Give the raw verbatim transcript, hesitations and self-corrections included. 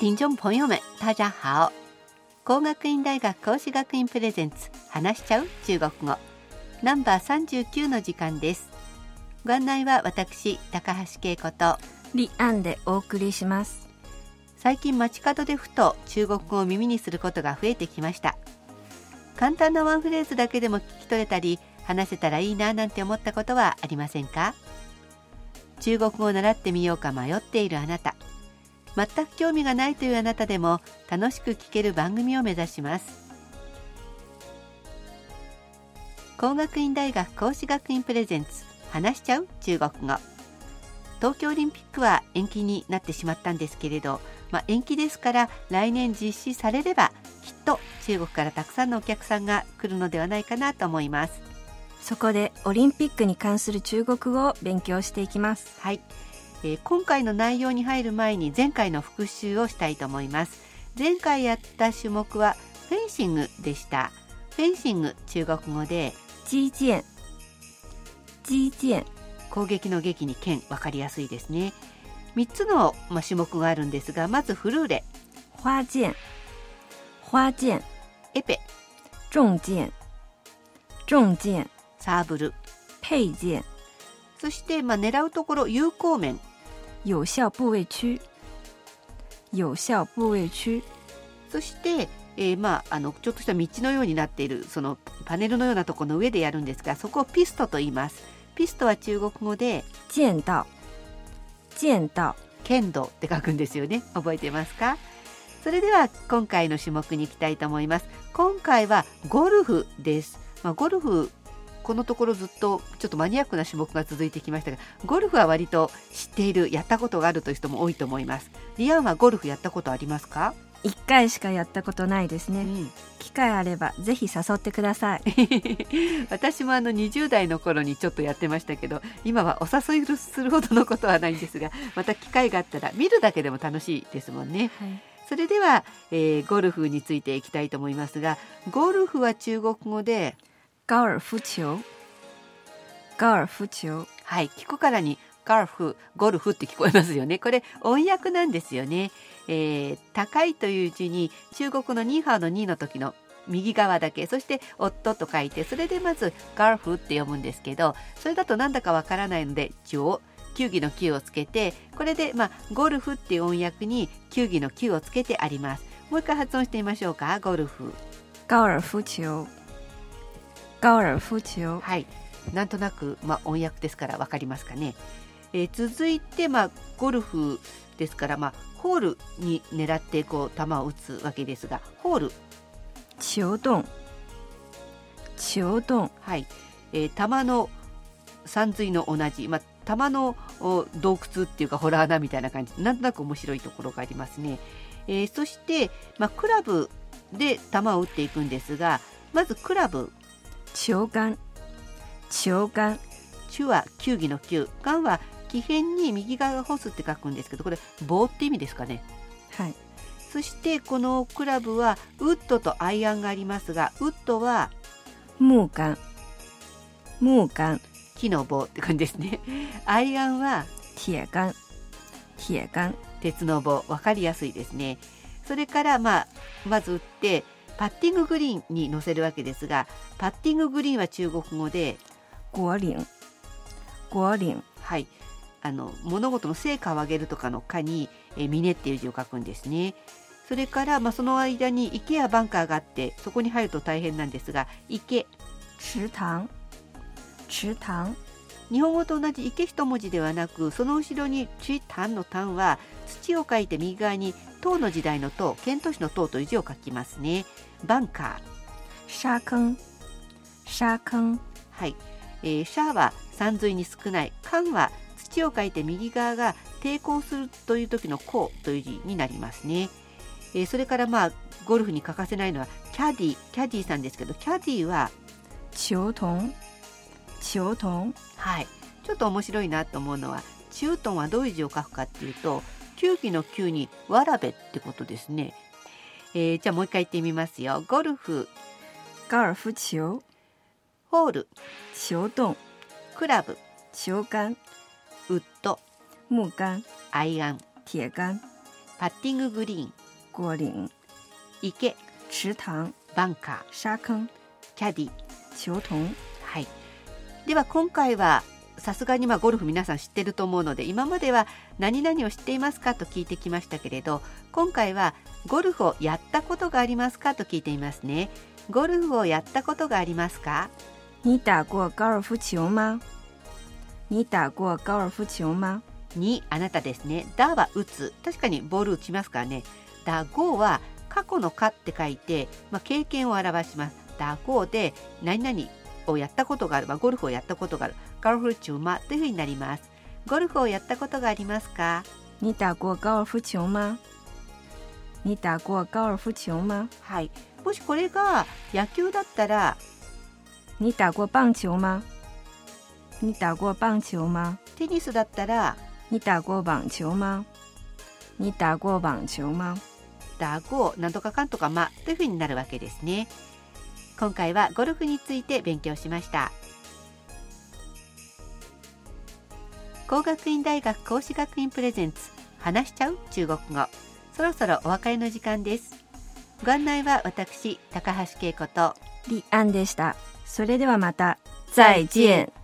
听众朋友们大家好。工学院大学講師学院プレゼンツ話しちゃう中国語ナンバーさんじゅうきゅうの時間です。ご案内は私高橋恵子と李安でお送りします。 最近街角でふと中国語を耳にすることが増えてきました。簡単なワンフレーズだけでも聞き取れたり話せたらいいななんて思ったことはありませんか？中国語を習ってみようか迷っているあなた、全く興味がないというあなたでも楽しく聞ける番組を目指します。工学院大学講師学院プレゼンツ話しちゃう中国語。東京オリンピックは延期になってしまったんですけれど、まあ、延期ですから来年実施されればきっと中国からたくさんのお客さんが来るのではないかなと思います。 そこでオリンピックに関する中国語を勉強していきます。 はい、えー、今回の内容に入る前に前回の復習をしたいと思います。前回やった種目はフェンシングでした。フェンシング中国語で击剑击剑、 攻撃の撃に剣、分かりやすいですね。みっつの、まあ、種目があるんですが、まずフルーレ、 花劍花劍、 エペ、 重剑重剑、 サーブル、 佩剑、 そして、まあ、狙うところ有効面、 有效部位区有效部位区、 そして、えーまあ、あのちょっとした道のようになっているそのパネルのようなところの上でやるんですが、そこをピストと言います。ピストは中国語で剑道剣道、 剣道って書くんですよね。覚えてますか？それでは今回の種目に行きたいと思います。今回はゴルフです。まあ、ゴルフこのところずっとちょっとマニアックな種目が続いてきましたが、ゴルフは割と知っている、やったことがあるという人も多いと思います。リアンはゴルフやったことありますか？ いっかいしかやったことないですね、うん、機会あればぜひ誘ってください私もあのにじゅう代の頃にちょっとやってましたけど、今はお誘いするほどのことはないんですが、また機会があったら見るだけでも楽しいですもんね、はい。それでは、えー、ゴルフについていきたいと思いますが、ゴルフは中国語で高爾夫球高爾夫球、 はい、聞くからにゴルフゴルフって聞こえますよね。これ音訳なんですよね。えー、高いという字に中国のニーハオのニーの時の右側だけ、そして夫と書いて、それでまずゴルフって読むんですけど、それだとなんだかわからないので球球技の球をつけて、これで、まあ、ゴルフっていう音訳に球技の球をつけてあります。もう一回発音してみましょうか。ゴルフ高爾夫球高爾夫球、 はい、なんとなく、まあ、音訳ですからわかりますかね。えー、続いて、まあ、ゴルフですから、まあ、ホールに狙ってこう球を打つわけですが、ホール球洞球洞、 はい、えー、球の山水の同じ、まあ、球の洞窟っていうかホラー穴みたいな感じ、なんとなく面白いところがありますね。えー、そして、まあ、クラブで球を打っていくんですが、まずクラブ球杆球杆、 球は球技の球、杆は木片に右側が干すって書くんですけど、これ棒って意味ですかね。 はい。 そしてこのクラブはウッドとアイアンがありますが、ウッドは木杆木杆、 木の棒って感じですね。アイアンは铁杆铁杆、 鉄の棒、わかりやすいですね。それから、まあ、まず打ってパッティンググリーンに乗せるわけですが、パッティンググリーンは中国語で果林果林、 はい、あの物事の成果を上げるとかの果に、え峰っていう字を書くんですね。それから、まあ、その間に池やバンカーがあって、そこに入ると大変なんですが、池池塘池塘、 日本語と同じ池一文字ではなく、その後ろに池塘の塘は土を書いて右側に唐の時代の唐、遣唐使の唐という字を書きますね。バンカー沙坑沙坑、 はい、えー、沙は山水に少ない、坑は土を書いて右側が抵抗するという時のこうという字になりますね。えー、それから、まあ、ゴルフに欠かせないのはキャディキャディさんですけど、キャディは球筒球筒、 はい、ちょっと面白いなと思うのは、球筒はどういう字を書くかっていうと、球技の球にわらべってことですね。えー、じゃあもう一回言ってみますよ。ゴルフ高爾夫球、 ホール球洞、 クラブ球杆、 ウッド木杆、 アイアン铁杆、 パッティンググリーン、 果岭、 池、 池塘、 バンカー、 沙坑、 キャディ、 球筒。 はい、では今回はさすがにまあゴルフ皆さん知ってると思うので、今までは何々を知っていますかと聞いてきましたけれど、今回はゴルフをやったことがありますかと聞いていますね。ゴルフをやったことがありますか？ 你打过高尔夫球吗？你打过高尔夫球吗？ に、あなたですね。打は打つ。確かにボール打ちますからね。打ゴは過去のかって書いて、まあ、経験を表します。打ゴで何々をやったことがある、まあ、ゴルフをやったことがある。高尔夫球吗というふうになります。ゴルフをやったことがありますか？ 你打过高尔夫球吗？你打过高尔夫球吗？ はい。もしこれが野球だったら、 你打过棒球吗？你打过棒球吗？ テニスだったら、 你打过网球吗？你打过网球吗？ 打ゴなんとかかんとかまというふうになるわけですね。今回はゴルフについて勉強しました。工学院大学講師学院プレゼンツ、話しちゃう中国語。そろそろお別れの時間です。ご案内は私高橋恵子と李安でした。それではまた。再见。